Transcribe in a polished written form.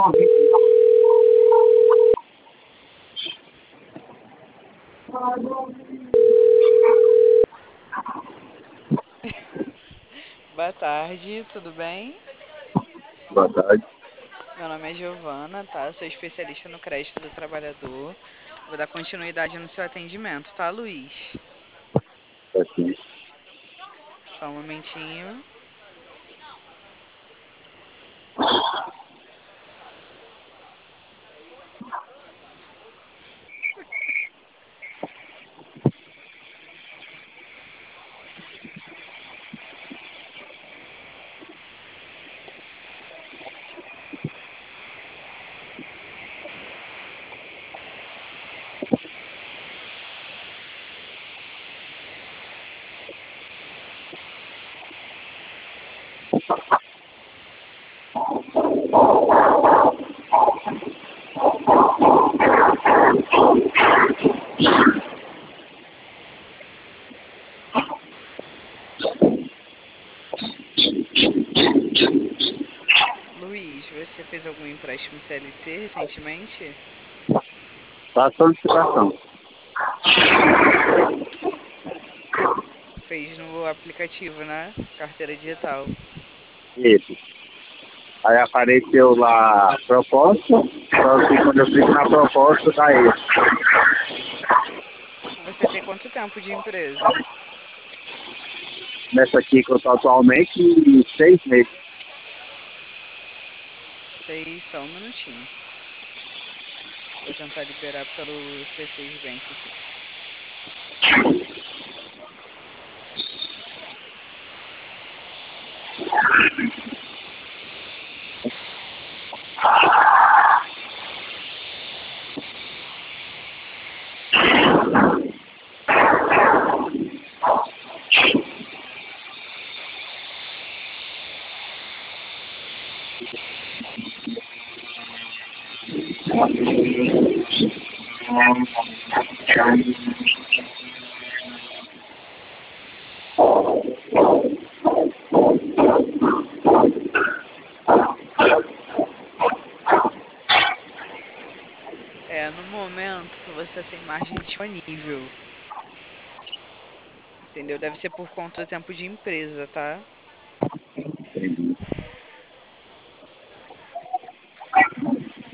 Boa tarde, tudo bem? Boa tarde. Meu nome é Giovana, tá? Sou especialista no crédito do trabalhador. Vou dar continuidade no seu atendimento, tá, Luiz? Aqui. Só um momentinho. Luiz, você fez algum empréstimo CLT recentemente? Tá a solicitação. Fez no aplicativo, né? Carteira digital. Isso. Aí apareceu lá a proposta, só que quando eu clico na proposta, dá isso. Você tem quanto tempo de empresa? Nessa aqui que eu tô atualmente, 6 meses. Só um minutinho. Vou tentar liberar pelo C6 Bank aqui. No momento você tem margem disponível. Entendeu? Deve ser por conta do tempo de empresa, tá?